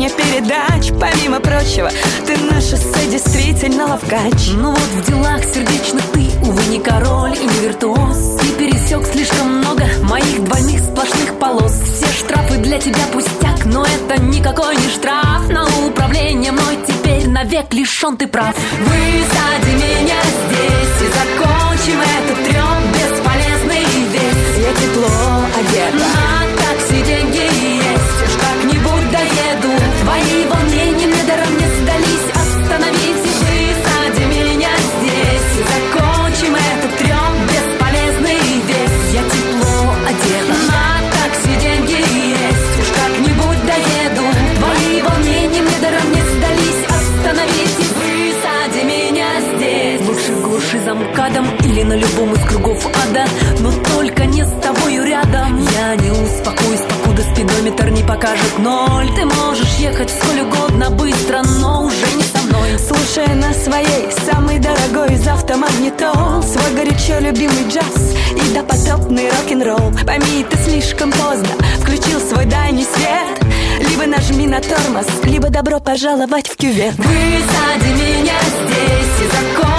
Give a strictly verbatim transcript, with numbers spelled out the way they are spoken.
мне передач. Помимо прочего, ты на шоссе действительно ловкач. Ну вот в делах сердечных ты, увы, не король и не виртуоз. Ты пересек слишком много моих двойных сплошных полос. Все штрафы для тебя пустяк, но это никакой не штраф. На управление мной теперь навек лишен ты прав. Высади меня здесь и закончим этот трёп бесполезный весь. Я тепло одета, на такси деньги есть, уж как-нибудь доеду. Твои волнения мне даром не сдались. Остановите, высади меня здесь и закончим этот трёп бесполезный весь. Я тепло одета, на такси деньги есть, уж как-нибудь доеду. Твои волнения мне даром не сдались. Остановите, высади меня здесь. Лучше глуши замкадом или на любом из кругов ада, но только не с тобою рядом. Я не успокоюсь, покуда спидометр не покажет ноль. Ты можешь ехать сколь угодно быстро, но уже не со мной. слушая на своей самый дорогой из автомагнитол свой горячо любимый джаз и допотопный рок-н-ролл. Пойми, ты слишком поздно включил свой дальний свет. Либо нажми на тормоз, либо добро пожаловать в кювет. Высади меня здесь и закон